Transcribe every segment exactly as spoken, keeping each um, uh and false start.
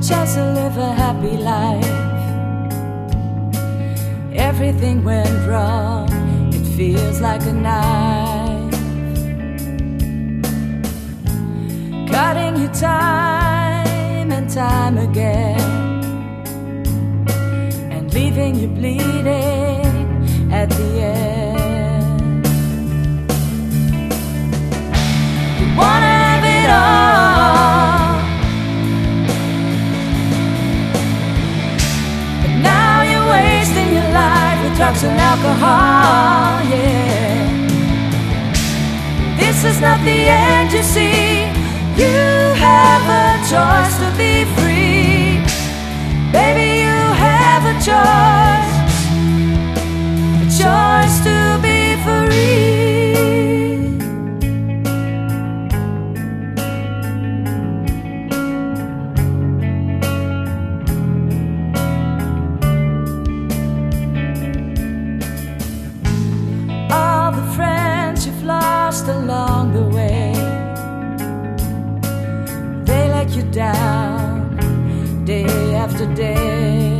chance to live a happy life. Everything went wrong, it feels like a knife, cutting you time and time again, and leaving you bleeding at the end. You wanna have it all, but now you're wasting your life with drugs and alcohol, yeah. This is not the end, you see. You have a choice to be free. Baby, you have a choice, a choice to be free. All the friends you've lost along the way, they let you down day after day.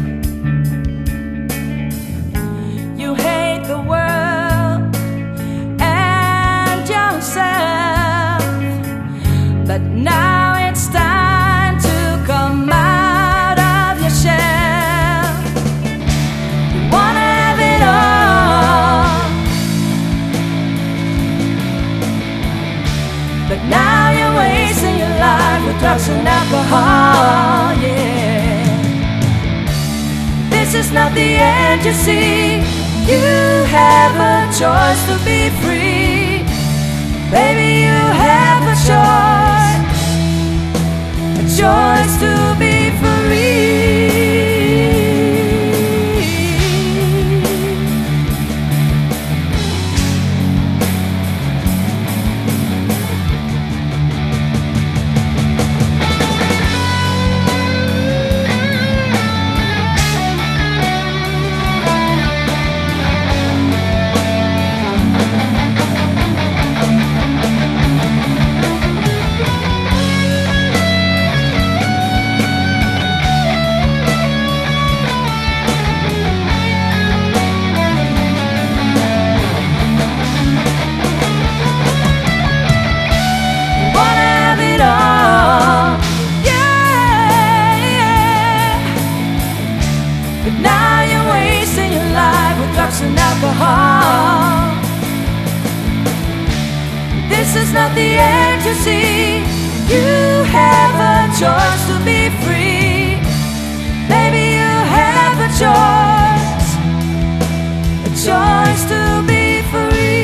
You hate the world and yourself, but now it's time to come out of your shell. You wanna have it all, but now you're wasting your life with drugs and alcohol, yeah. This is not the end, you see. You have a choice to be free. Baby, you have a choice, a choice to be free. And alcohol. This is not the end, you see. You have a choice to be free. Baby, you have a choice, a choice to be free.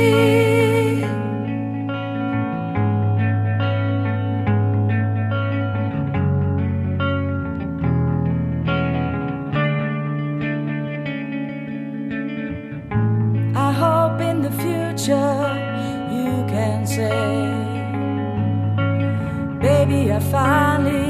I hope in the future you can say, baby, I finally